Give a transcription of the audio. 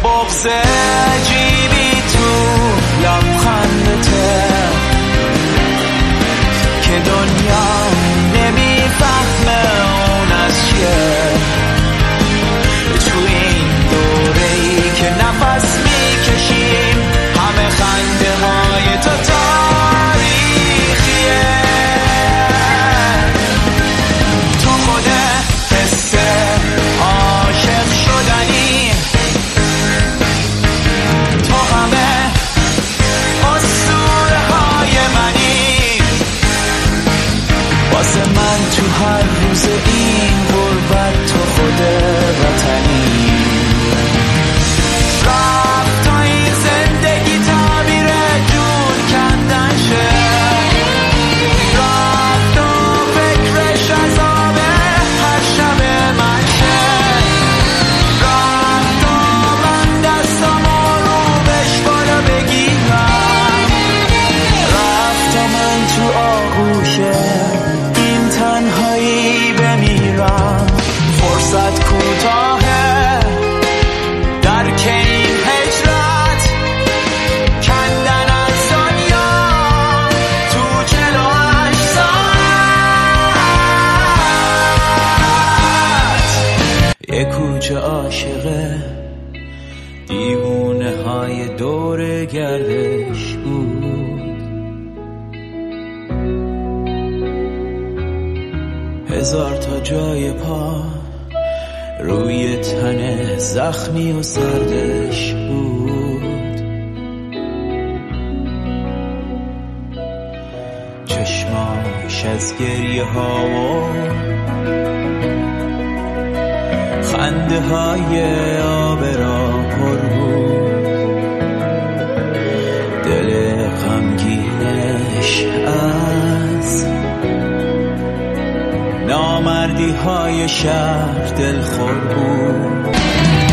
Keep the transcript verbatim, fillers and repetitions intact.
بغض عجیبی تو لبخندته که دنیا نمیفهمه اون از چیه. تو این دوره‌ای که نفس میکشیم همه خنده های تو تاریخیه. تو خود حس عاشق شدنی، تو همه اسطوره های منی. واسه من تو هر روز این غربت تو خود وطنی. رفت تا این زندگی تعبیر جون کندن شه، رفت و فکرش عذاب هر شب من شه، رفت و من دستامو رو بهش بالا بگیرم، رفت تا من تو آغوش این تنهایی بمیرم. فرصت کوتاهه در که این هجرت کندن از دنیا تو چلو هشت ساعت. یه کوچه عاشقه دیوونه های دور گردش بود، هزار تا جای پا روی تن زخمی و سردش بود. چشماش از گریه ها و خنده های آبرا پر بود. دل غمگینش از نامردی های شهر دلخور بود.